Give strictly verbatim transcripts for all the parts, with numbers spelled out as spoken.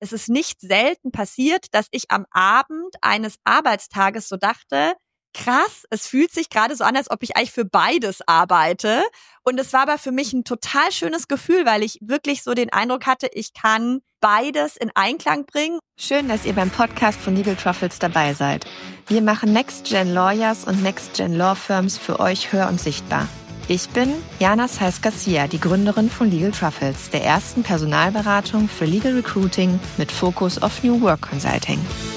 es ist nicht selten passiert, dass ich am Abend eines Arbeitstages so dachte, krass, es fühlt sich gerade so an, als ob ich eigentlich für beides arbeite. Und es war aber für mich ein total schönes Gefühl, weil ich wirklich so den Eindruck hatte, ich kann beides in Einklang bringen. Schön, dass ihr beim Podcast von Legal Truffles dabei seid. Wir machen Next-Gen Lawyers und Next-Gen Law Firms für euch hör- und sichtbar. Ich bin Jana Saiz-Garcia, die Gründerin von Legal Truffles, der ersten Personalberatung für Legal Recruiting mit Fokus auf New Work Consulting.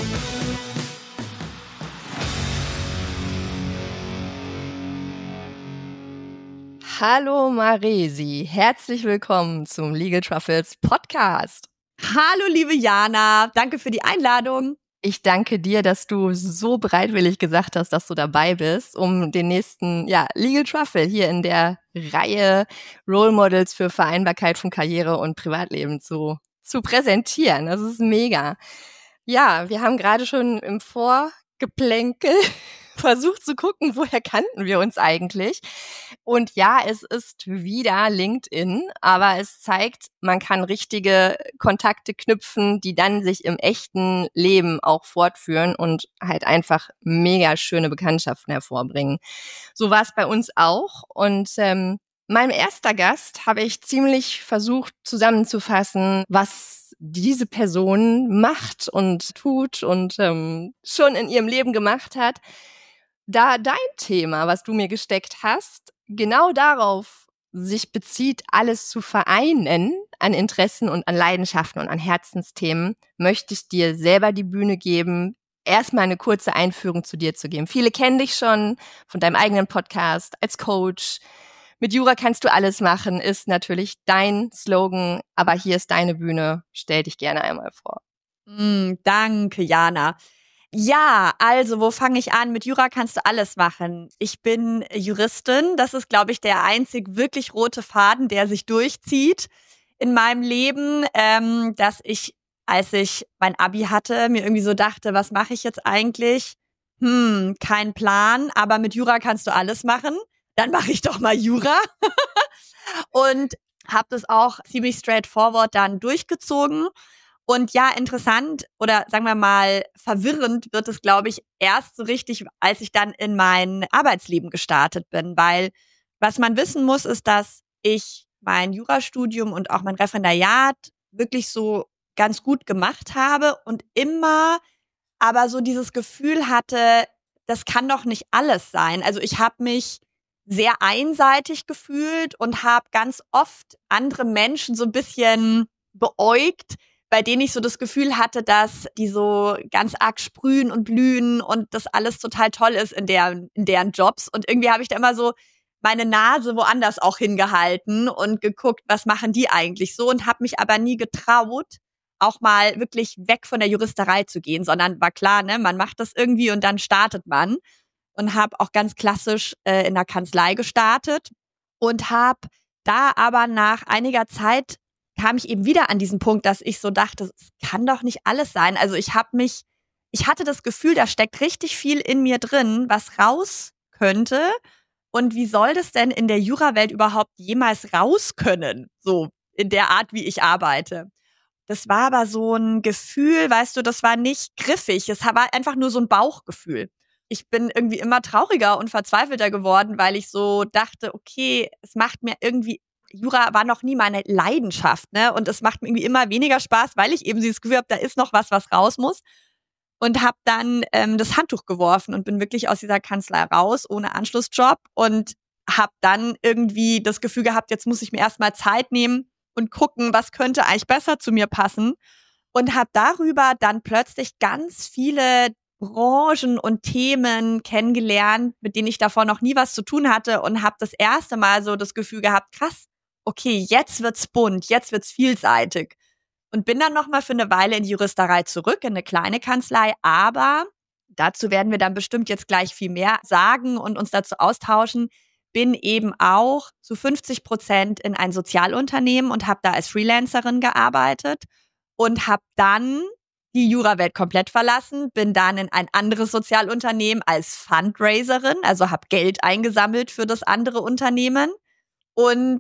Hallo Maresi, herzlich willkommen zum Legal Truffles Podcast. Hallo liebe Jana, danke für die Einladung. Ich danke dir, dass du so bereitwillig gesagt hast, dass du dabei bist, um den nächsten ja, Legal Truffle hier in der Reihe Role Models für Vereinbarkeit von Karriere und Privatleben zu, zu präsentieren. Das ist mega. Ja, wir haben gerade schon im Vorgeplänkel versucht zu gucken, woher kannten wir uns eigentlich. Und ja, es ist wieder LinkedIn, aber es zeigt, man kann richtige Kontakte knüpfen, die dann sich im echten Leben auch fortführen und halt einfach mega schöne Bekanntschaften hervorbringen. So war es bei uns auch. Und ähm, meinem erster Gast habe ich ziemlich versucht zusammenzufassen, was diese Person macht und tut und ähm, schon in ihrem Leben gemacht hat. Da dein Thema, was du mir gesteckt hast, genau darauf sich bezieht, alles zu vereinen an Interessen und an Leidenschaften und an Herzensthemen, möchte ich dir selber die Bühne geben, erstmal eine kurze Einführung zu dir zu geben. Viele kennen dich schon von deinem eigenen Podcast als Coach. Mit Jura kannst du alles machen, ist natürlich dein Slogan, aber hier ist deine Bühne. Stell dich gerne einmal vor. Mm, danke, Jana. Ja, also wo fange ich an? Mit Jura kannst du alles machen. Ich bin Juristin. Das ist, glaube ich, der einzig wirklich rote Faden, der sich durchzieht in meinem Leben, ähm, dass ich, als ich mein Abi hatte, mir irgendwie so dachte, was mache ich jetzt eigentlich? Hm, kein Plan, aber mit Jura kannst du alles machen. Dann mache ich doch mal Jura. Und habe das auch ziemlich straightforward dann durchgezogen. Und ja, interessant oder sagen wir mal verwirrend wird es, glaube ich, erst so richtig, als ich dann in mein Arbeitsleben gestartet bin. Weil was man wissen muss, ist, dass ich mein Jurastudium und auch mein Referendariat wirklich so ganz gut gemacht habe und immer aber so dieses Gefühl hatte, das kann doch nicht alles sein. Also ich habe mich sehr einseitig gefühlt und habe ganz oft andere Menschen so ein bisschen beäugt, bei denen ich so das Gefühl hatte, dass die so ganz arg sprühen und blühen und das alles total toll ist in, der, in deren Jobs. Und irgendwie habe ich da immer so meine Nase woanders auch hingehalten und geguckt, was machen die eigentlich so, und habe mich aber nie getraut, auch mal wirklich weg von der Juristerei zu gehen, sondern war klar, ne, man macht das irgendwie und dann startet man. Und habe auch ganz klassisch äh, in der Kanzlei gestartet und habe da aber nach einiger Zeit kam ich eben wieder an diesen Punkt, dass ich so dachte, es kann doch nicht alles sein. Also ich habe mich, ich hatte das Gefühl, da steckt richtig viel in mir drin, was raus könnte. Und wie soll das denn in der Jurawelt überhaupt jemals raus können? So in der Art, wie ich arbeite. Das war aber so ein Gefühl, weißt du, das war nicht griffig. Es war einfach nur so ein Bauchgefühl. Ich bin irgendwie immer trauriger und verzweifelter geworden, weil ich so dachte, okay, es macht mir irgendwie, Jura war noch nie meine Leidenschaft, ne? Und es macht mir irgendwie immer weniger Spaß, weil ich eben dieses Gefühl habe, da ist noch was, was raus muss. Und habe dann ähm, das Handtuch geworfen und bin wirklich aus dieser Kanzlei raus, ohne Anschlussjob. Und habe dann irgendwie das Gefühl gehabt, jetzt muss ich mir erstmal Zeit nehmen und gucken, was könnte eigentlich besser zu mir passen. Und habe darüber dann plötzlich ganz viele Branchen und Themen kennengelernt, mit denen ich davor noch nie was zu tun hatte, und habe das erste Mal so das Gefühl gehabt, krass, okay, jetzt wird's bunt, jetzt wird's vielseitig. Und bin dann nochmal für eine Weile in die Juristerei zurück, in eine kleine Kanzlei, aber dazu werden wir dann bestimmt jetzt gleich viel mehr sagen und uns dazu austauschen, bin eben auch zu fünfzig Prozent in ein Sozialunternehmen und habe da als Freelancerin gearbeitet und habe dann die Jurawelt komplett verlassen, bin dann in ein anderes Sozialunternehmen als Fundraiserin, also habe Geld eingesammelt für das andere Unternehmen und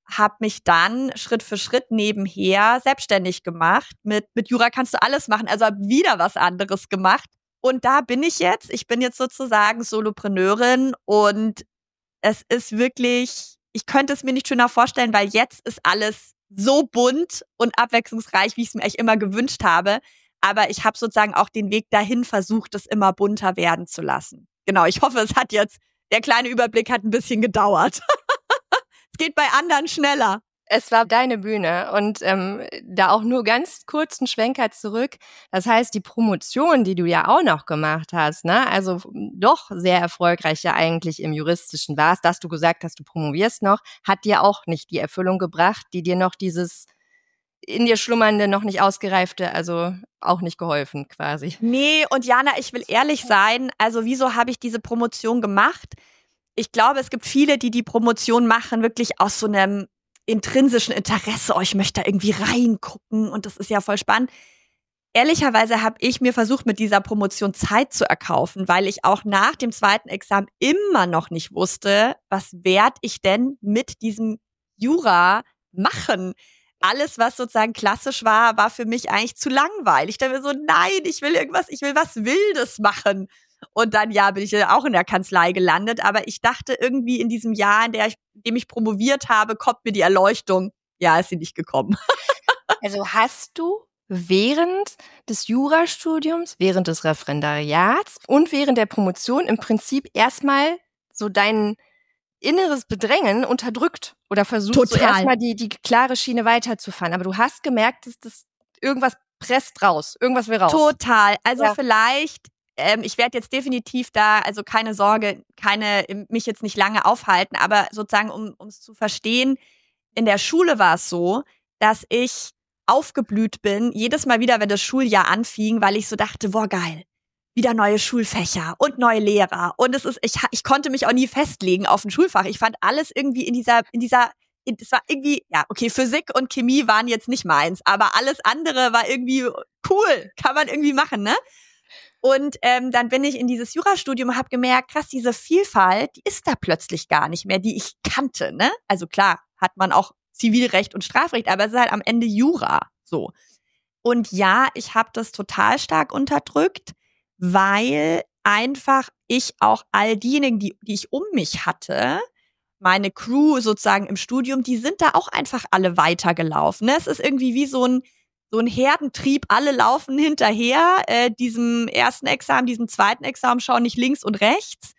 habe mich dann Schritt für Schritt nebenher selbstständig gemacht. Mit, mit Jura kannst du alles machen, also habe wieder was anderes gemacht. Und da bin ich jetzt. Ich bin jetzt sozusagen Solopreneurin und es ist wirklich, ich könnte es mir nicht schöner vorstellen, weil jetzt ist alles so bunt und abwechslungsreich, wie ich es mir eigentlich immer gewünscht habe. Aber ich habe sozusagen auch den Weg dahin versucht, es immer bunter werden zu lassen. Genau, ich hoffe, es hat jetzt, der kleine Überblick hat ein bisschen gedauert. Es geht bei anderen schneller. Es war deine Bühne und ähm, da auch nur ganz kurzen Schwenker zurück. Das heißt, die Promotion, die du ja auch noch gemacht hast, ne, also doch sehr erfolgreich ja eigentlich im Juristischen warst, dass du gesagt hast, du promovierst noch, hat dir auch nicht die Erfüllung gebracht, die dir noch dieses in dir schlummernde, noch nicht ausgereifte, also auch nicht geholfen quasi. Nee, und Jana, ich will ehrlich sein, also wieso habe ich diese Promotion gemacht? Ich glaube, es gibt viele, die die Promotion machen, wirklich aus so einem intrinsischen Interesse, oh, ich möchte da irgendwie reingucken und das ist ja voll spannend. Ehrlicherweise habe ich mir versucht, mit dieser Promotion Zeit zu erkaufen, weil ich auch nach dem zweiten Examen immer noch nicht wusste, was werd ich denn mit diesem Jura machen. Alles, was sozusagen klassisch war, war für mich eigentlich zu langweilig. Ich dachte mir so, nein, ich will irgendwas, ich will was Wildes machen. Und dann, ja, bin ich ja auch in der Kanzlei gelandet. Aber ich dachte irgendwie in diesem Jahr, in der ich, in dem ich promoviert habe, kommt mir die Erleuchtung. Ja, ist sie nicht gekommen. Also hast du während des Jurastudiums, während des Referendariats und während der Promotion im Prinzip erstmal so dein inneres Bedrängen unterdrückt oder versucht, Total. so erstmal die, die klare Schiene weiterzufahren. Aber du hast gemerkt, dass das irgendwas presst raus, irgendwas will raus. Total. Also ja. vielleicht... Ähm, ich werde jetzt definitiv da, also keine Sorge, keine mich jetzt nicht lange aufhalten, aber sozusagen, um es zu verstehen, in der Schule war es so, dass ich aufgeblüht bin, jedes Mal wieder, wenn das Schuljahr anfing, weil ich so dachte, boah, geil, wieder neue Schulfächer und neue Lehrer. Und es ist, ich, ich konnte mich auch nie festlegen auf ein Schulfach. Ich fand alles irgendwie in dieser, in dieser, es war irgendwie, ja, okay, Physik und Chemie waren jetzt nicht meins, aber alles andere war irgendwie cool, kann man irgendwie machen, ne? Und ähm, dann bin ich in dieses Jurastudium und habe gemerkt, krass, diese Vielfalt, die ist da plötzlich gar nicht mehr, die ich kannte, ne? Also klar, hat man auch Zivilrecht und Strafrecht, aber es ist halt am Ende Jura, so. Und ja, ich habe das total stark unterdrückt, weil einfach ich auch all diejenigen, die, die ich um mich hatte, meine Crew sozusagen im Studium, die sind da auch einfach alle weitergelaufen, ne? Es ist irgendwie wie so ein So ein Herdentrieb, alle laufen hinterher, äh, diesem ersten Examen, diesem zweiten Examen, schauen nicht links und rechts.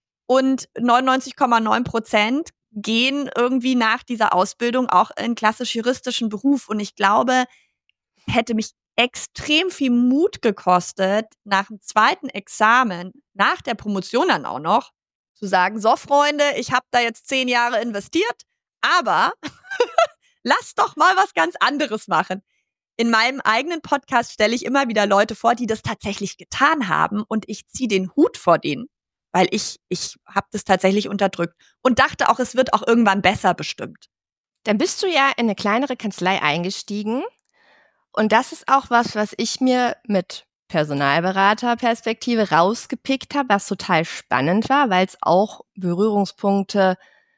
Und neunundneunzig Komma neun Prozent gehen irgendwie nach dieser Ausbildung auch in klassisch-juristischen Beruf. Und ich glaube, hätte mich extrem viel Mut gekostet, nach dem zweiten Examen, nach der Promotion dann auch noch, zu sagen, so Freunde, ich habe da jetzt zehn Jahre investiert, aber lasst doch mal was ganz anderes machen. In meinem eigenen Podcast stelle ich immer wieder Leute vor, die das tatsächlich getan haben und ich ziehe den Hut vor denen, weil ich ich habe das tatsächlich unterdrückt und dachte auch, es wird auch irgendwann besser bestimmt. Dann bist du ja in eine kleinere Kanzlei eingestiegen und das ist auch was, was ich mir mit Personalberaterperspektive rausgepickt habe, was total spannend war, weil es auch Berührungspunkte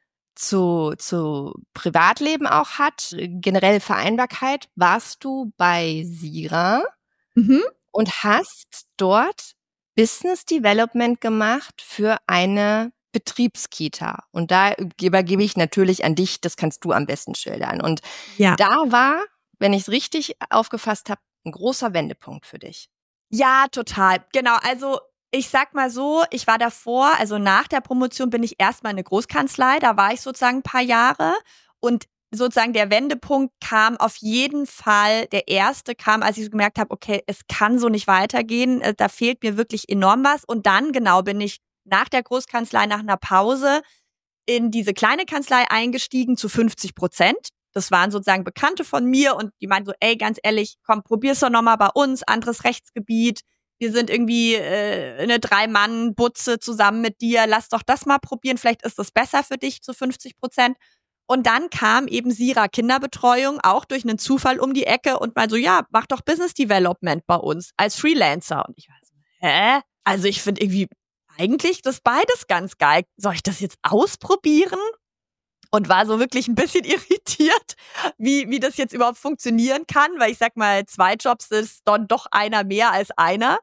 zu, zu Privatleben auch hat, generell Vereinbarkeit, warst du bei Sira Mhm. und hast dort Business Development gemacht für eine Betriebskita. Und da übergebe ich natürlich an dich, das kannst du am besten schildern. Und Ja. da war, wenn ich es richtig aufgefasst habe, ein großer Wendepunkt für dich. Ja, total. Genau, also ich sag mal so, ich war davor, also nach der Promotion bin ich erstmal in eine Großkanzlei, da war ich sozusagen ein paar Jahre und sozusagen der Wendepunkt kam auf jeden Fall, der erste kam, als ich so gemerkt habe, okay, es kann so nicht weitergehen, da fehlt mir wirklich enorm was und dann genau bin ich nach der Großkanzlei, nach einer Pause in diese kleine Kanzlei eingestiegen zu fünfzig Prozent. Das waren sozusagen Bekannte von mir und die meinten so, ey, ganz ehrlich, komm, probier's doch nochmal bei uns, anderes Rechtsgebiet. Wir sind irgendwie äh, eine Drei-Mann-Butze zusammen mit dir. Lass doch das mal probieren. Vielleicht ist das besser für dich zu fünfzig Prozent. Und dann kam eben Sira Kinderbetreuung auch durch einen Zufall um die Ecke und mal so, ja, mach doch Business Development bei uns als Freelancer. Und ich war so, hä? Also ich finde irgendwie eigentlich das beides ganz geil. Soll ich das jetzt ausprobieren? und war so wirklich ein bisschen irritiert, wie, wie das jetzt überhaupt funktionieren kann, weil ich sag mal, zwei Jobs ist dann doch einer mehr als einer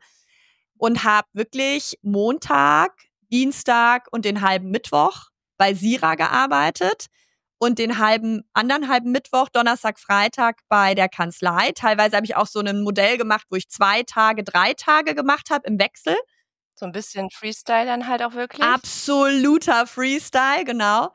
und habe wirklich Montag, Dienstag und den halben Mittwoch bei Sira gearbeitet und den halben anderen halben Mittwoch, Donnerstag, Freitag bei der Kanzlei. Teilweise habe ich auch so ein Modell gemacht, wo ich zwei Tage, drei Tage gemacht habe im Wechsel. So ein bisschen Freestyle dann halt auch wirklich? Absoluter Freestyle, genau.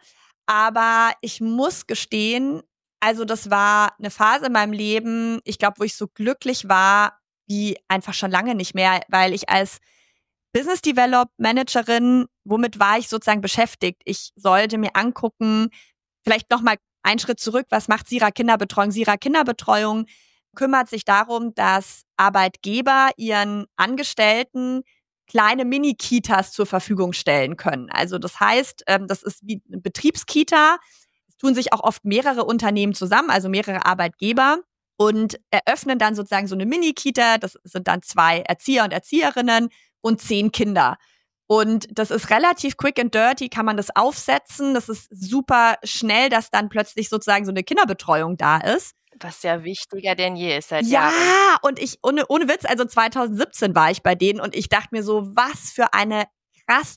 Aber ich muss gestehen, also das war eine Phase in meinem Leben, ich glaube, wo ich so glücklich war, wie einfach schon lange nicht mehr, weil ich als Business Develop Managerin, womit war ich sozusagen beschäftigt? Ich sollte mir angucken, vielleicht nochmal einen Schritt zurück, was macht Sira Kinderbetreuung? Sira Kinderbetreuung kümmert sich darum, dass Arbeitgeber ihren Angestellten kleine Mini-Kitas zur Verfügung stellen können. Also das heißt, das ist wie eine Betriebskita. Es tun sich auch oft mehrere Unternehmen zusammen, also mehrere Arbeitgeber und eröffnen dann sozusagen so eine Mini-Kita. Das sind dann zwei Erzieher und Erzieherinnen und zehn Kinder. Und das ist relativ quick and dirty, kann man das aufsetzen. Das ist super schnell, dass dann plötzlich sozusagen so eine Kinderbetreuung da ist. Was ja wichtiger denn je ist seit ja, Jahren. Ja, und ich, ohne, ohne Witz, also zwanzig siebzehn war ich bei denen und ich dachte mir so, was für eine krass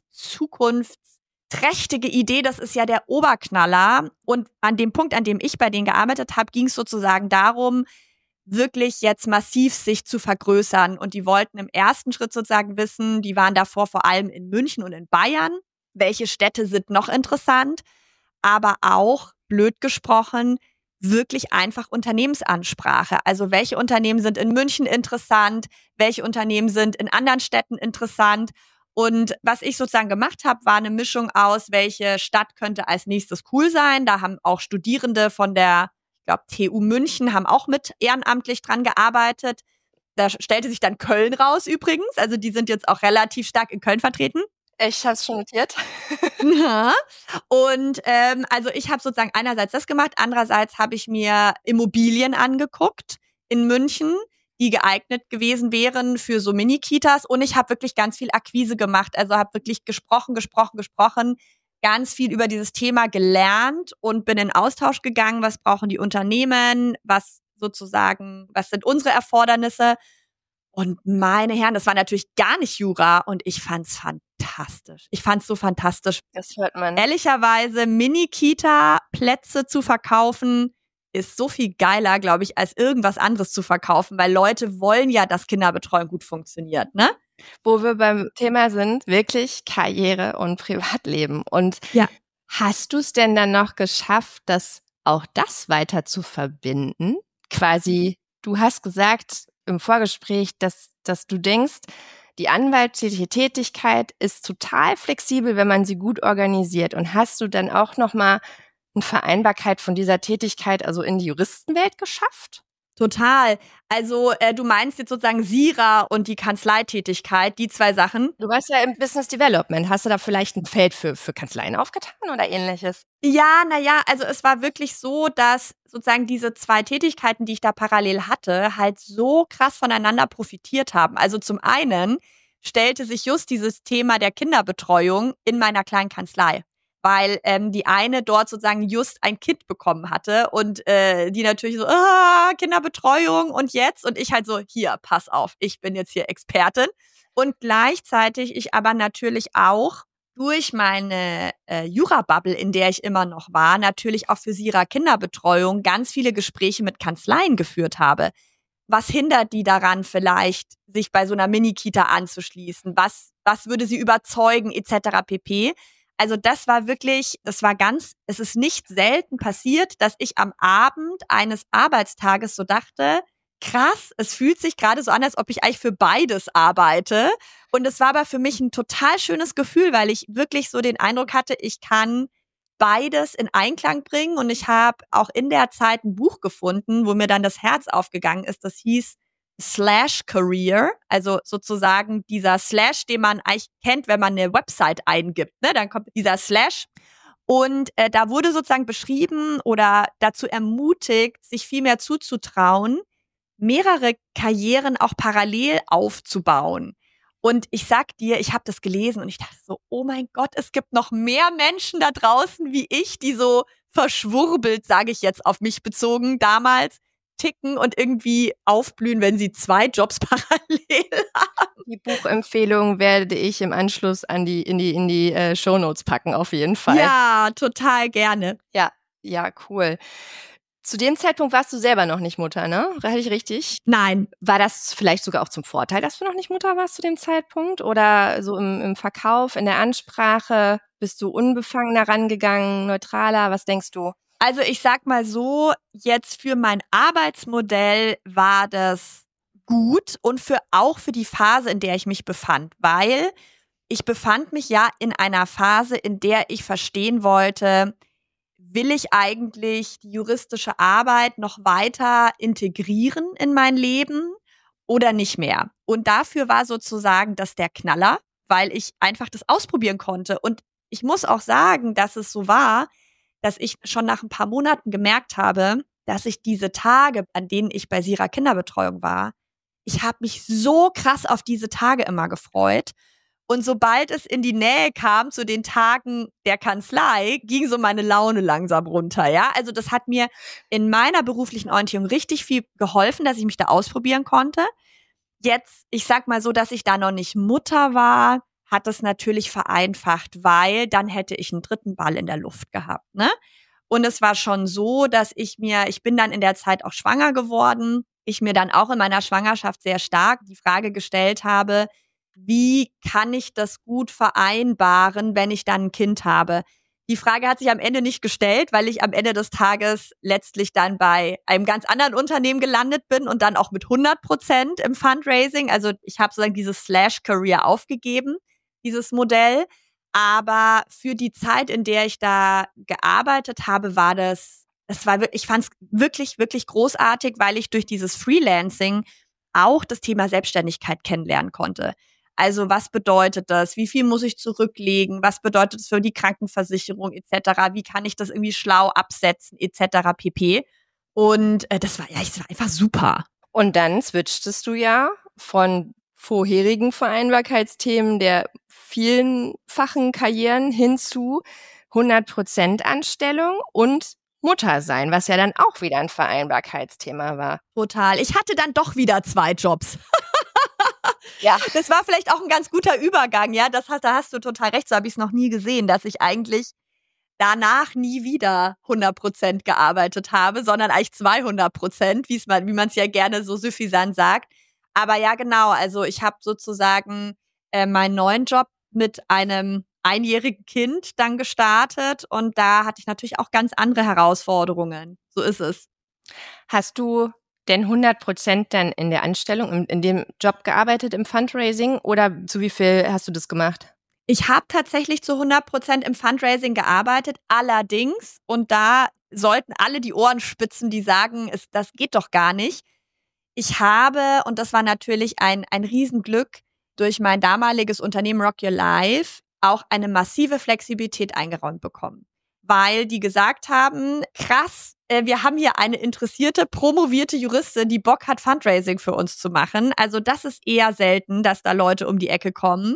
zukunftsträchtige Idee, das ist ja der Oberknaller. Und an dem Punkt, an dem ich bei denen gearbeitet habe, ging es sozusagen darum, wirklich jetzt massiv sich zu vergrößern. Und die wollten im ersten Schritt sozusagen wissen, die waren davor vor allem in München und in Bayern, welche Städte sind noch interessant, aber auch, blöd gesprochen, wirklich einfach Unternehmensansprache. Also welche Unternehmen sind in München interessant, welche Unternehmen sind in anderen Städten interessant. Und was ich sozusagen gemacht habe, war eine Mischung aus, welche Stadt könnte als nächstes cool sein. Da haben auch Studierende von der, ich glaube, T U München haben auch mit ehrenamtlich dran gearbeitet. Da stellte sich dann Köln raus übrigens. Also die sind jetzt auch relativ stark in Köln vertreten. Ich habe es schon notiert. Ja. Und ähm, also ich habe sozusagen einerseits das gemacht, andererseits habe ich mir Immobilien angeguckt in München, die geeignet gewesen wären für so Mini-Kitas. Und ich habe wirklich ganz viel Akquise gemacht. Also habe wirklich gesprochen, gesprochen, gesprochen, ganz viel über dieses Thema gelernt und bin in Austausch gegangen. Was brauchen die Unternehmen? Was sozusagen, was sind unsere Erfordernisse? Und meine Herren, das war natürlich gar nicht Jura und ich fand's fantastisch. Ich fand's so fantastisch. Das hört man. Ehrlicherweise, Mini-Kita-Plätze zu verkaufen, ist so viel geiler, glaube ich, als irgendwas anderes zu verkaufen, weil Leute wollen ja, dass Kinderbetreuung gut funktioniert, ne? Wo wir beim Thema sind, wirklich Karriere und Privatleben. Und ja. Hast du es denn dann noch geschafft, das auch das weiter zu verbinden? Quasi, du hast gesagt im Vorgespräch, dass, dass du denkst, die anwaltliche Tätigkeit ist total flexibel, wenn man sie gut organisiert. Und hast du dann auch nochmal eine Vereinbarkeit von dieser Tätigkeit also in die Juristenwelt geschafft? Total. Also äh, du meinst jetzt sozusagen Sira und die Kanzleitätigkeit, die zwei Sachen. Du warst ja im Business Development. Hast du da vielleicht ein Feld für, für Kanzleien aufgetan oder ähnliches? Ja, naja, also es war wirklich so, dass sozusagen diese zwei Tätigkeiten, die ich da parallel hatte, halt so krass voneinander profitiert haben. Also zum einen stellte sich just dieses Thema der Kinderbetreuung in meiner kleinen Kanzlei, weil ähm, die eine dort sozusagen just ein Kind bekommen hatte und äh, die natürlich so, ah, Kinderbetreuung und jetzt? Und ich halt so, hier, pass auf, ich bin jetzt hier Expertin. Und gleichzeitig ich aber natürlich auch durch meine äh, Jura-Bubble, in der ich immer noch war, natürlich auch für Sira Kinderbetreuung ganz viele Gespräche mit Kanzleien geführt habe. Was hindert die daran vielleicht, sich bei so einer Mini-Kita anzuschließen? Was, was würde sie überzeugen, et cetera pp.? Also das war wirklich, das war ganz, es ist nicht selten passiert, dass ich am Abend eines Arbeitstages so dachte, krass, es fühlt sich gerade so an, als ob ich eigentlich für beides arbeite. Und es war aber für mich ein total schönes Gefühl, weil ich wirklich so den Eindruck hatte, ich kann beides in Einklang bringen. Und ich habe auch in der Zeit ein Buch gefunden, wo mir dann das Herz aufgegangen ist. Das hieß Slash Career, also sozusagen dieser Slash, den man eigentlich kennt, wenn man eine Website eingibt, ne? Dann kommt dieser Slash und äh, da wurde sozusagen beschrieben oder dazu ermutigt, sich viel mehr zuzutrauen, mehrere Karrieren auch parallel aufzubauen. Und ich sag dir, ich habe das gelesen und ich dachte so, oh mein Gott, es gibt noch mehr Menschen da draußen wie ich, die so verschwurbelt, sage ich jetzt auf mich bezogen, damals ticken und irgendwie aufblühen, wenn sie zwei Jobs parallel haben. Die Buchempfehlung werde ich im Anschluss an die in die in die äh, Shownotes packen, auf jeden Fall. Ja, total gerne. Ja, ja, cool. Zu dem Zeitpunkt warst du selber noch nicht Mutter, ne? Hatte ich richtig? Nein. War das vielleicht sogar auch zum Vorteil, dass du noch nicht Mutter warst zu dem Zeitpunkt? Oder so im, im Verkauf, in der Ansprache? Bist du unbefangener rangegangen, neutraler? Was denkst du? Also ich sag mal so, jetzt für mein Arbeitsmodell war das gut und für auch für die Phase, in der ich mich befand, weil ich befand mich ja in einer Phase, in der ich verstehen wollte, will ich eigentlich die juristische Arbeit noch weiter integrieren in mein Leben oder nicht mehr? Und dafür war sozusagen das der Knaller, weil ich einfach das ausprobieren konnte. Und ich muss auch sagen, dass es so war, dass ich schon nach ein paar Monaten gemerkt habe, dass ich diese Tage, an denen ich bei Sira Kinderbetreuung war, ich habe mich so krass auf diese Tage immer gefreut. Und sobald es in die Nähe kam zu den Tagen der Kanzlei, ging so meine Laune langsam runter, ja. Also das hat mir in meiner beruflichen Orientierung richtig viel geholfen, dass ich mich da ausprobieren konnte. Jetzt, ich sag mal so, dass ich da noch nicht Mutter war, hat das natürlich vereinfacht, weil dann hätte ich einen dritten Ball in der Luft gehabt, ne? Und es war schon so, dass ich mir, ich bin dann in der Zeit auch schwanger geworden, ich mir dann auch in meiner Schwangerschaft sehr stark die Frage gestellt habe, wie kann ich das gut vereinbaren, wenn ich dann ein Kind habe? Die Frage hat sich am Ende nicht gestellt, weil ich am Ende des Tages letztlich dann bei einem ganz anderen Unternehmen gelandet bin und dann auch mit hundert Prozent im Fundraising. Also ich habe sozusagen dieses Slash-Career aufgegeben, dieses Modell. Aber für die Zeit, in der ich da gearbeitet habe, war das, das war wirklich, ich fand es wirklich, wirklich großartig, weil ich durch dieses Freelancing auch das Thema Selbstständigkeit kennenlernen konnte. Also was bedeutet das? Wie viel muss ich zurücklegen? Was bedeutet das für die Krankenversicherung et cetera? Wie kann ich das irgendwie schlau absetzen et cetera pp. Und äh, das war ja, das war einfach super. Und dann switchtest du ja von vorherigen Vereinbarkeitsthemen der vielfachen Karrieren hin zu hundert Prozent Anstellung und Mutter sein, was ja dann auch wieder ein Vereinbarkeitsthema war. Total. Ich hatte dann doch wieder zwei Jobs. Ja. Das war vielleicht auch ein ganz guter Übergang, ja. Das hast, da hast du total recht, so habe ich es noch nie gesehen, dass ich eigentlich danach nie wieder hundert Prozent gearbeitet habe, sondern eigentlich zweihundert Prozent, wie man wie man es ja gerne so suffisant sagt. Aber ja, genau, also ich habe sozusagen äh, meinen neuen Job mit einem einjährigen Kind dann gestartet und da hatte ich natürlich auch ganz andere Herausforderungen. So ist es. Hast du denn hundert Prozent dann in der Anstellung, in, in dem Job gearbeitet im Fundraising oder zu wie viel hast du das gemacht? Ich habe tatsächlich zu hundert Prozent im Fundraising gearbeitet, allerdings, und da sollten alle die Ohren spitzen, die sagen, es, das geht doch gar nicht. Ich habe, und das war natürlich ein, ein Riesenglück, durch mein damaliges Unternehmen Rock Your Life auch eine massive Flexibilität eingeräumt bekommen. Weil die gesagt haben, krass, äh, wir haben hier eine interessierte, promovierte Juristin, die Bock hat, Fundraising für uns zu machen. Also das ist eher selten, dass da Leute um die Ecke kommen.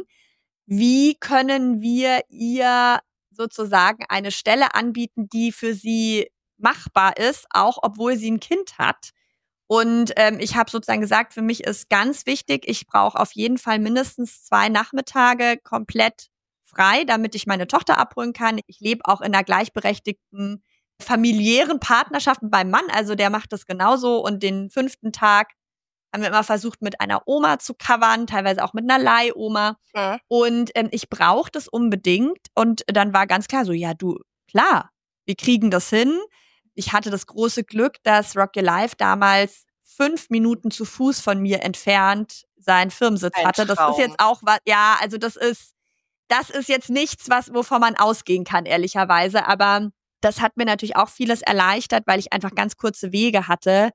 Wie können wir ihr sozusagen eine Stelle anbieten, die für sie machbar ist, auch obwohl sie ein Kind hat? Und ähm, ich habe sozusagen gesagt, für mich ist ganz wichtig, ich brauche auf jeden Fall mindestens zwei Nachmittage komplett frei, damit ich meine Tochter abholen kann. Ich lebe auch in einer gleichberechtigten familiären Partnerschaft mit meinem Mann, also der macht das genauso. Und den fünften Tag haben wir immer versucht, mit einer Oma zu covern, teilweise auch mit einer Leihoma. Mhm. Und ähm, ich brauche das unbedingt. Und dann war ganz klar so, ja du, klar, wir kriegen das hin. Ich hatte das große Glück, dass Rock Your Life damals fünf Minuten zu Fuß von mir entfernt seinen Firmensitz Ein hatte. Das Traum. ist jetzt auch was, ja, also das ist, das ist jetzt nichts, was, wovon man ausgehen kann, ehrlicherweise. Aber das hat mir natürlich auch vieles erleichtert, weil ich einfach ganz kurze Wege hatte.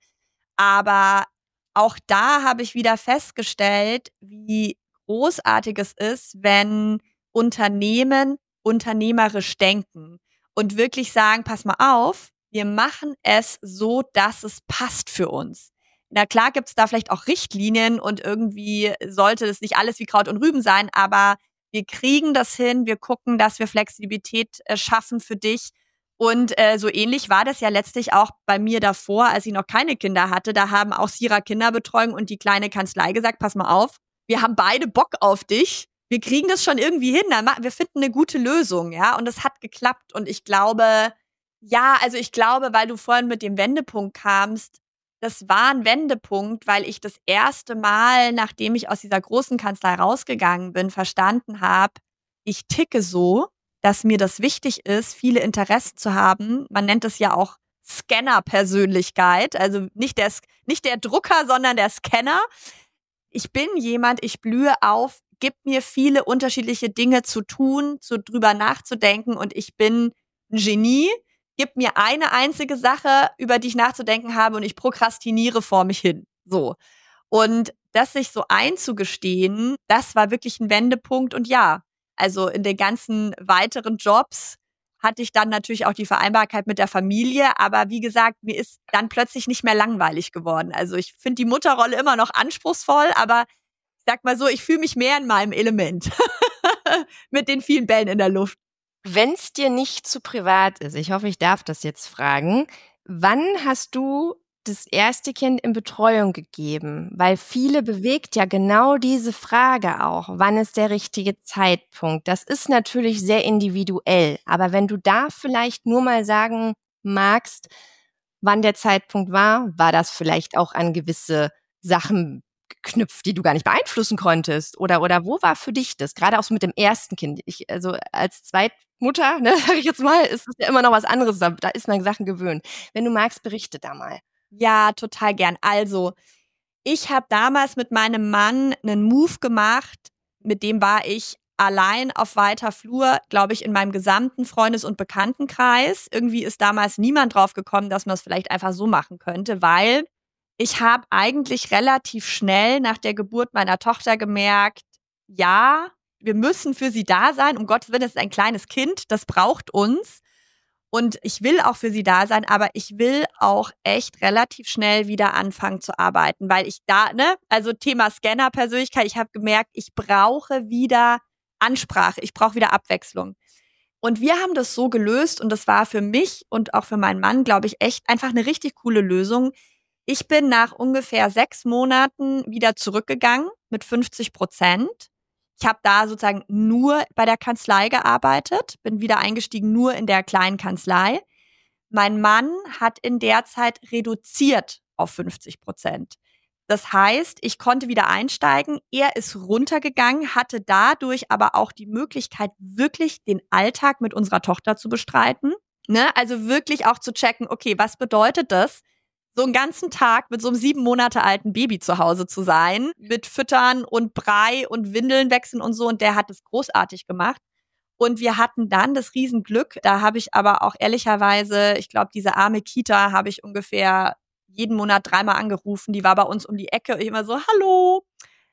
Aber auch da habe ich wieder festgestellt, wie großartig es ist, wenn Unternehmen unternehmerisch denken und wirklich sagen, pass mal auf, wir machen es so, dass es passt für uns. Na klar gibt's da vielleicht auch Richtlinien und irgendwie sollte das nicht alles wie Kraut und Rüben sein, aber wir kriegen das hin, wir gucken, dass wir Flexibilität äh, schaffen für dich Und äh, so ähnlich war das ja letztlich auch bei mir davor, als ich noch keine Kinder hatte. Da haben auch Sira Kinderbetreuung und die kleine Kanzlei gesagt, pass mal auf, wir haben beide Bock auf dich. Wir kriegen das schon irgendwie hin. Wir finden eine gute Lösung, ja. Und es hat geklappt. Und ich glaube, ja, also ich glaube, weil du vorhin mit dem Wendepunkt kamst, das war ein Wendepunkt, weil ich das erste Mal, nachdem ich aus dieser großen Kanzlei rausgegangen bin, verstanden habe, ich ticke so, dass mir das wichtig ist, viele Interessen zu haben. Man nennt es ja auch Scanner-Persönlichkeit, also nicht der, nicht der Drucker, sondern der Scanner. Ich bin jemand, ich blühe auf, gib mir viele unterschiedliche Dinge zu tun, zu drüber nachzudenken und ich bin ein Genie. Gib mir eine einzige Sache, über die ich nachzudenken habe und ich prokrastiniere vor mich hin. So. Und das sich so einzugestehen, das war wirklich ein Wendepunkt und ja, also in den ganzen weiteren Jobs hatte ich dann natürlich auch die Vereinbarkeit mit der Familie. Aber wie gesagt, mir ist dann plötzlich nicht mehr langweilig geworden. Also ich finde die Mutterrolle immer noch anspruchsvoll, aber ich sag mal so, ich fühle mich mehr in meinem Element mit den vielen Bällen in der Luft. Wenn es dir nicht zu privat ist, ich hoffe, ich darf das jetzt fragen, wann hast du das erste Kind in Betreuung gegeben? Weil viele bewegt ja genau diese Frage auch. Wann ist der richtige Zeitpunkt? Das ist natürlich sehr individuell. Aber wenn du da vielleicht nur mal sagen magst, wann der Zeitpunkt war, war das vielleicht auch an gewisse Sachen geknüpft, die du gar nicht beeinflussen konntest? Oder, oder wo war für dich das? Gerade auch so mit dem ersten Kind. Ich, also als Zweitmutter, ne, sag ich jetzt mal, ist es ja immer noch was anderes. Da, da ist man Sachen gewöhnt. Wenn du magst, berichte da mal. Ja, total gern. Also, ich habe damals mit meinem Mann einen Move gemacht, mit dem war ich allein auf weiter Flur, glaube ich, in meinem gesamten Freundes- und Bekanntenkreis. Irgendwie ist damals niemand drauf gekommen, dass man es vielleicht einfach so machen könnte, weil ich habe eigentlich relativ schnell nach der Geburt meiner Tochter gemerkt, ja, wir müssen für sie da sein. Um Gottes Willen, es ist ein kleines Kind, das braucht uns. Und ich will auch für sie da sein, aber ich will auch echt relativ schnell wieder anfangen zu arbeiten, weil ich da, ne, also Thema Scanner-Persönlichkeit, ich habe gemerkt, ich brauche wieder Ansprache, ich brauche wieder Abwechslung. Und wir haben das so gelöst und das war für mich und auch für meinen Mann, glaube ich, echt einfach eine richtig coole Lösung. Ich bin nach ungefähr sechs Monaten wieder zurückgegangen mit fünfzig Prozent. Ich habe da sozusagen nur bei der Kanzlei gearbeitet, bin wieder eingestiegen nur in der kleinen Kanzlei. Mein Mann hat in der Zeit reduziert auf fünfzig Prozent. Das heißt, ich konnte wieder einsteigen. Er ist runtergegangen, hatte dadurch aber auch die Möglichkeit, wirklich den Alltag mit unserer Tochter zu bestreiten. Ne? Also wirklich auch zu checken, okay, was bedeutet das? So einen ganzen Tag mit so einem sieben Monate alten Baby zu Hause zu sein, mit Füttern und Brei und Windeln wechseln und so. Und der hat es großartig gemacht. Und wir hatten dann das Riesenglück, da habe ich aber auch ehrlicherweise, ich glaube, diese arme Kita habe ich ungefähr jeden Monat dreimal angerufen. Die war bei uns um die Ecke. Ich immer so, hallo,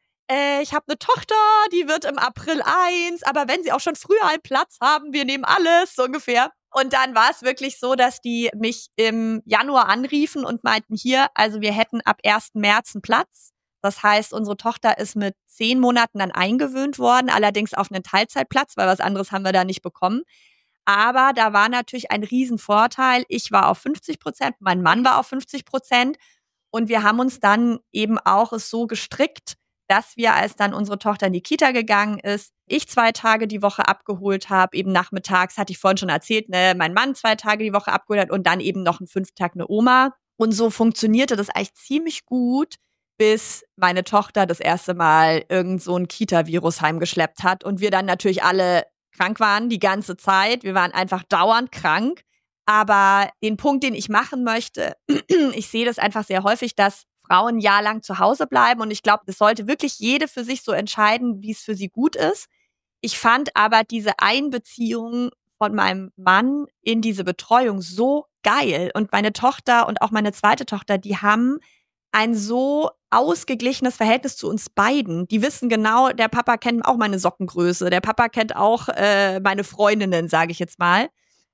äh, ich habe eine Tochter, die wird im April eins, aber wenn sie auch schon früher einen Platz haben, wir nehmen alles, so ungefähr. Und dann war es wirklich so, dass die mich im Januar anriefen und meinten, hier, also wir hätten ab ersten März einen Platz. Das heißt, unsere Tochter ist mit zehn Monaten dann eingewöhnt worden, allerdings auf einen Teilzeitplatz, weil was anderes haben wir da nicht bekommen. Aber da war natürlich ein Riesenvorteil. Ich war auf fünfzig Prozent, mein Mann war auf fünfzig Prozent. Und wir haben uns dann eben auch es so gestrickt, dass wir, als dann unsere Tochter in die Kita gegangen ist, ich zwei Tage die Woche abgeholt habe, eben nachmittags, hatte ich vorhin schon erzählt, ne, mein Mann zwei Tage die Woche abgeholt hat und dann eben noch einen Fünftag eine Oma. Und so funktionierte das eigentlich ziemlich gut, bis meine Tochter das erste Mal irgend so ein Kita-Virus heimgeschleppt hat und wir dann natürlich alle krank waren die ganze Zeit. Wir waren einfach dauernd krank. Aber den Punkt, den ich machen möchte, ich sehe das einfach sehr häufig, dass Frauen ein Jahr lang zu Hause bleiben. Und ich glaube, das sollte wirklich jede für sich so entscheiden, wie es für sie gut ist. Ich fand aber diese Einbeziehung von meinem Mann in diese Betreuung so geil. Und meine Tochter und auch meine zweite Tochter, die haben ein so ausgeglichenes Verhältnis zu uns beiden. Die wissen genau, der Papa kennt auch meine Sockengröße, der Papa kennt auch äh, meine Freundinnen, sage ich jetzt mal.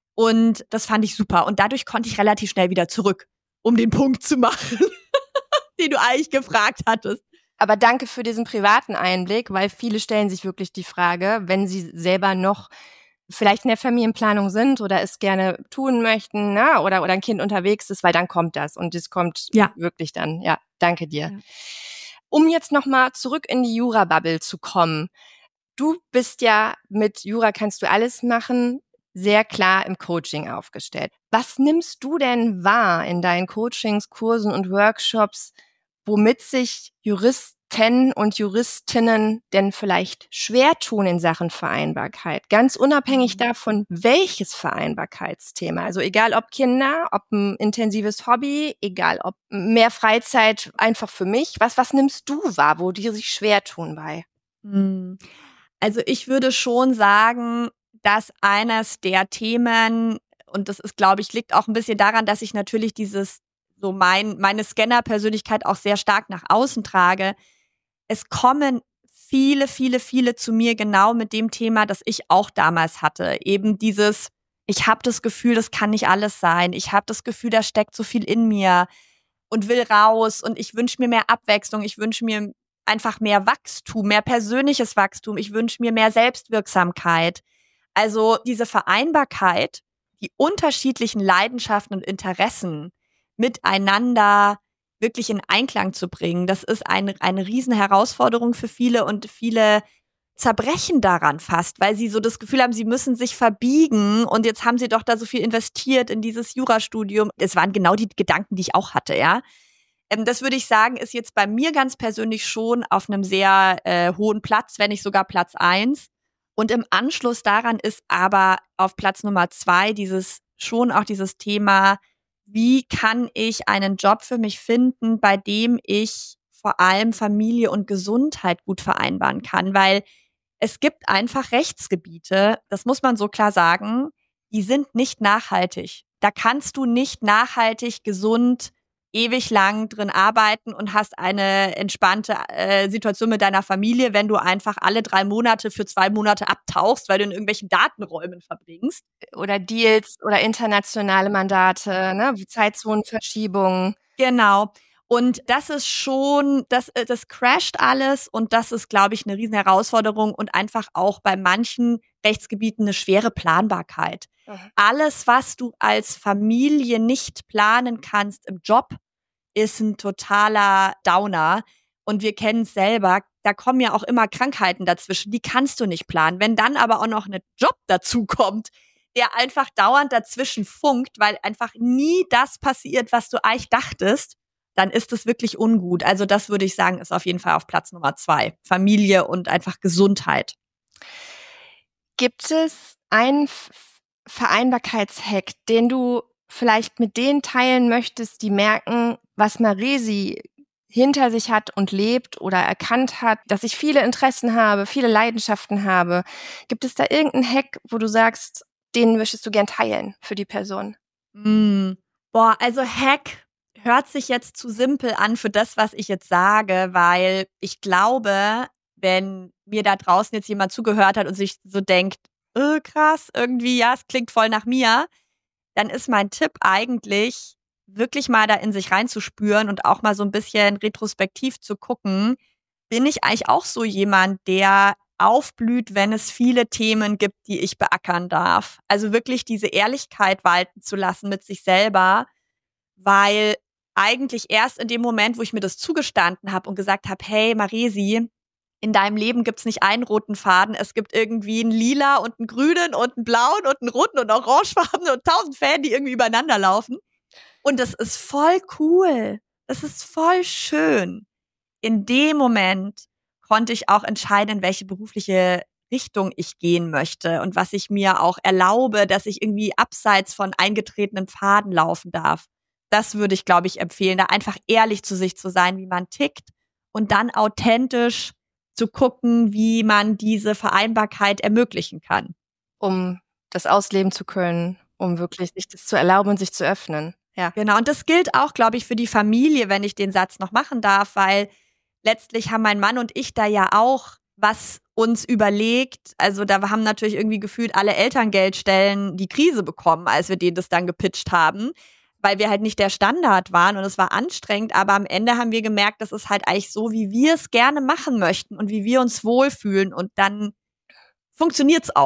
Und das fand ich super. Und dadurch konnte ich relativ schnell wieder zurück, um den Punkt zu machen, den du eigentlich gefragt hattest. Aber danke für diesen privaten Einblick, weil viele stellen sich wirklich die Frage, wenn sie selber noch vielleicht in der Familienplanung sind oder es gerne tun möchten, ne? oder, oder ein Kind unterwegs ist, weil dann kommt das und es kommt Ja. wirklich dann. Ja, danke dir. Ja. Um jetzt nochmal zurück in die Jura-Bubble zu kommen. Du bist ja mit Jura kannst du alles machen, sehr klar im Coaching aufgestellt. Was nimmst du denn wahr in deinen Coachings, Kursen und Workshops, womit sich Juristen und Juristinnen denn vielleicht schwer tun in Sachen Vereinbarkeit? Ganz unabhängig davon, welches Vereinbarkeitsthema. Also egal ob Kinder, ob ein intensives Hobby, egal ob mehr Freizeit einfach für mich. Was, was nimmst du wahr, wo die sich schwer tun bei? Also ich würde schon sagen, dass eines der Themen, und das ist, glaube ich, liegt auch ein bisschen daran, dass ich natürlich dieses, so mein, meine Scanner-Persönlichkeit auch sehr stark nach außen trage. Es kommen viele, viele, viele zu mir genau mit dem Thema, das ich auch damals hatte. Eben dieses, ich habe das Gefühl, das kann nicht alles sein. Ich habe das Gefühl, da steckt so viel in mir und will raus und ich wünsche mir mehr Abwechslung. Ich wünsche mir einfach mehr Wachstum, mehr persönliches Wachstum. Ich wünsche mir mehr Selbstwirksamkeit. Also diese Vereinbarkeit, die unterschiedlichen Leidenschaften und Interessen miteinander wirklich in Einklang zu bringen, das ist eine, eine riesen Herausforderung für viele und viele zerbrechen daran fast, weil sie so das Gefühl haben, sie müssen sich verbiegen und jetzt haben sie doch da so viel investiert in dieses Jurastudium. Es waren genau die Gedanken, die ich auch hatte, ja. Ähm, das würde ich sagen, ist jetzt bei mir ganz persönlich schon auf einem sehr äh, hohen Platz, wenn nicht sogar Platz eins. Und im Anschluss daran ist aber auf Platz Nummer zwei dieses schon auch dieses Thema, wie kann ich einen Job für mich finden, bei dem ich vor allem Familie und Gesundheit gut vereinbaren kann, weil es gibt einfach Rechtsgebiete, das muss man so klar sagen, die sind nicht nachhaltig. Da kannst du nicht nachhaltig, gesund, ewig lang drin arbeiten und hast eine entspannte äh, Situation mit deiner Familie, wenn du einfach alle drei Monate für zwei Monate abtauchst, weil du in irgendwelchen Datenräumen verbringst. Oder Deals oder internationale Mandate, ne? Zeitzonenverschiebungen. Genau. Und das ist schon, das, das crasht alles und das ist, glaube ich, eine riesen Herausforderung und einfach auch bei manchen Rechtsgebieten eine schwere Planbarkeit. Mhm. Alles, was du als Familie nicht planen kannst im Job, ist ein totaler Downer. Und wir kennen es selber, da kommen ja auch immer Krankheiten dazwischen, die kannst du nicht planen. Wenn dann aber auch noch ein Job dazu kommt, der einfach dauernd dazwischen funkt, weil einfach nie das passiert, was du eigentlich dachtest, dann ist es wirklich ungut. Also das würde ich sagen, ist auf jeden Fall auf Platz Nummer zwei. Familie und einfach Gesundheit. Gibt es einen Vereinbarkeitshack, den du vielleicht mit denen teilen möchtest, die merken, was Maresi hinter sich hat und lebt oder erkannt hat, dass ich viele Interessen habe, viele Leidenschaften habe? Gibt es da irgendeinen Hack, wo du sagst, den möchtest du gern teilen für die Person? Mm. Boah, also Hack hört sich jetzt zu simpel an für das, was ich jetzt sage, weil ich glaube, wenn mir da draußen jetzt jemand zugehört hat und sich so denkt, oh, krass, irgendwie, ja, es klingt voll nach mir, dann ist mein Tipp eigentlich, wirklich mal da in sich reinzuspüren und auch mal so ein bisschen retrospektiv zu gucken, bin ich eigentlich auch so jemand, der aufblüht, wenn es viele Themen gibt, die ich beackern darf. Also wirklich diese Ehrlichkeit walten zu lassen mit sich selber, weil eigentlich erst in dem Moment, wo ich mir das zugestanden habe und gesagt habe, hey Maresi, in deinem Leben gibt's nicht einen roten Faden, es gibt irgendwie einen lila und einen grünen und einen blauen und einen roten und orangefarbenen und tausend Fäden, die irgendwie übereinander laufen. Und das ist voll cool. Das ist voll schön. In dem Moment konnte ich auch entscheiden, in welche berufliche Richtung ich gehen möchte und was ich mir auch erlaube, dass ich irgendwie abseits von eingetretenen Pfaden laufen darf. Das würde ich, glaube ich, empfehlen, da einfach ehrlich zu sich zu sein, wie man tickt und dann authentisch zu gucken, wie man diese Vereinbarkeit ermöglichen kann. Um das ausleben zu können, um wirklich sich das zu erlauben und sich zu öffnen. Ja. Genau, und das gilt auch, glaube ich, für die Familie, wenn ich den Satz noch machen darf, weil letztlich haben mein Mann und ich da ja auch was uns überlegt. Also da haben natürlich irgendwie gefühlt alle Elterngeldstellen die Krise bekommen, als wir denen das dann gepitcht haben, weil wir halt nicht der Standard waren und es war anstrengend. Aber am Ende haben wir gemerkt, das ist halt eigentlich so, wie wir es gerne machen möchten und wie wir uns wohlfühlen und dann funktioniert's auch.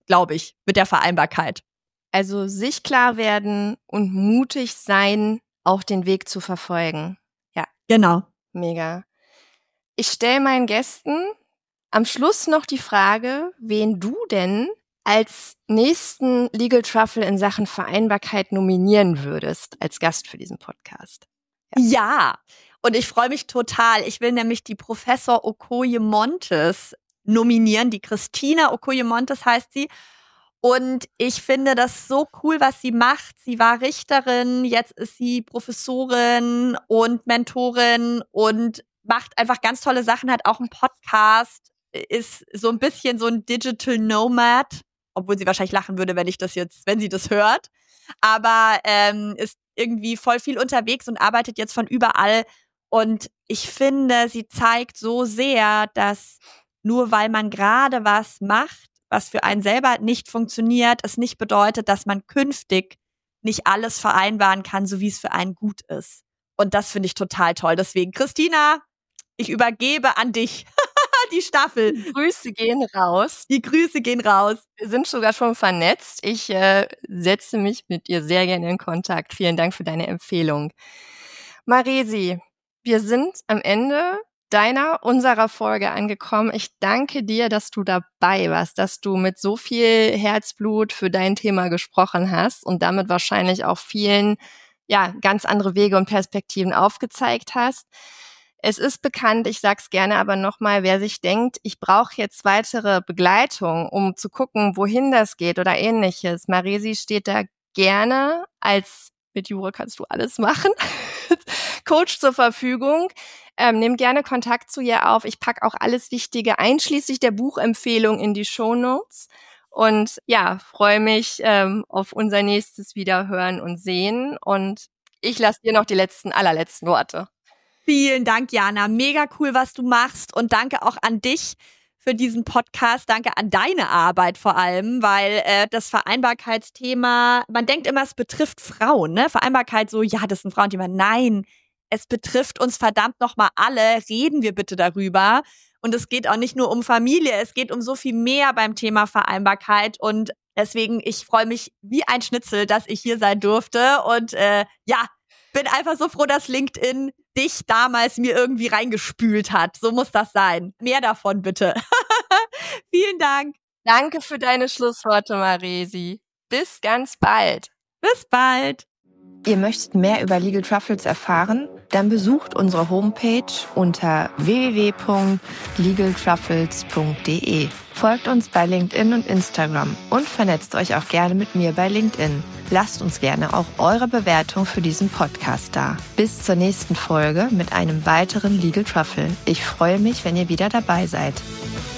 glaube ich, mit der Vereinbarkeit. Also sich klar werden und mutig sein, auch den Weg zu verfolgen. Ja. Genau. Mega. Ich stelle meinen Gästen am Schluss noch die Frage, wen du denn als nächsten Legal Truffle in Sachen Vereinbarkeit nominieren würdest als Gast für diesen Podcast. Ja, ja. Und ich freue mich total. Ich will nämlich die Professor Okoye-Montes nominieren. Die Christina Okoye-Montes heißt sie. Und ich finde das so cool, was sie macht. Sie war Richterin, jetzt ist sie Professorin und Mentorin und macht einfach ganz tolle Sachen, hat auch einen Podcast, ist so ein bisschen so ein Digital Nomad, obwohl sie wahrscheinlich lachen würde, wenn ich das jetzt, wenn sie das hört. Aber ähm, ist irgendwie voll viel unterwegs und arbeitet jetzt von überall. Und ich finde, sie zeigt so sehr, dass nur weil man gerade was macht, was für einen selber nicht funktioniert, es nicht bedeutet, dass man künftig nicht alles vereinbaren kann, so wie es für einen gut ist. Und das finde ich total toll. Deswegen, Christina, ich übergebe an dich die Staffel. Die Grüße gehen raus. Die Grüße gehen raus. Wir sind sogar schon vernetzt. Ich äh, setze mich mit dir sehr gerne in Kontakt. Vielen Dank für deine Empfehlung. Maresi, wir sind am Ende deiner, unserer Folge angekommen. Ich danke dir, dass du dabei warst, dass du mit so viel Herzblut für dein Thema gesprochen hast und damit wahrscheinlich auch vielen, ja, ganz andere Wege und Perspektiven aufgezeigt hast. Es ist bekannt, ich sag's gerne aber nochmal, wer sich denkt, ich brauche jetzt weitere Begleitung, um zu gucken, wohin das geht oder ähnliches. Maresi steht da gerne als, mit Jura kannst du alles machen, Coach zur Verfügung. Ähm, nimm gerne Kontakt zu ihr auf. Ich packe auch alles Wichtige, einschließlich der Buchempfehlung, in die Shownotes. Und ja, freue mich ähm, auf unser nächstes Wiederhören und Sehen. Und ich lasse dir noch die letzten, allerletzten Worte. Vielen Dank, Jana. Mega cool, was du machst. Und danke auch an dich für diesen Podcast. Danke an deine Arbeit vor allem, weil äh, das Vereinbarkeitsthema, man denkt immer, es betrifft Frauen, ne? Vereinbarkeit so, ja, das ist ein Frauenthema. Nein, es betrifft uns verdammt nochmal alle. Reden wir bitte darüber. Und es geht auch nicht nur um Familie, es geht um so viel mehr beim Thema Vereinbarkeit. Und deswegen, ich freue mich wie ein Schnitzel, dass ich hier sein durfte. Und äh, ja, bin einfach so froh, dass LinkedIn dich damals mir irgendwie reingespült hat. So muss das sein. Mehr davon bitte. Vielen Dank. Danke für deine Schlussworte, Maresi. Bis ganz bald. Bis bald. Ihr möchtet mehr über Legal Truffles erfahren? Dann besucht unsere Homepage unter w w w punkt legal truffles punkt d e. Folgt uns bei LinkedIn und Instagram und vernetzt euch auch gerne mit mir bei LinkedIn. Lasst uns gerne auch eure Bewertung für diesen Podcast da. Bis zur nächsten Folge mit einem weiteren Legal Truffle. Ich freue mich, wenn ihr wieder dabei seid.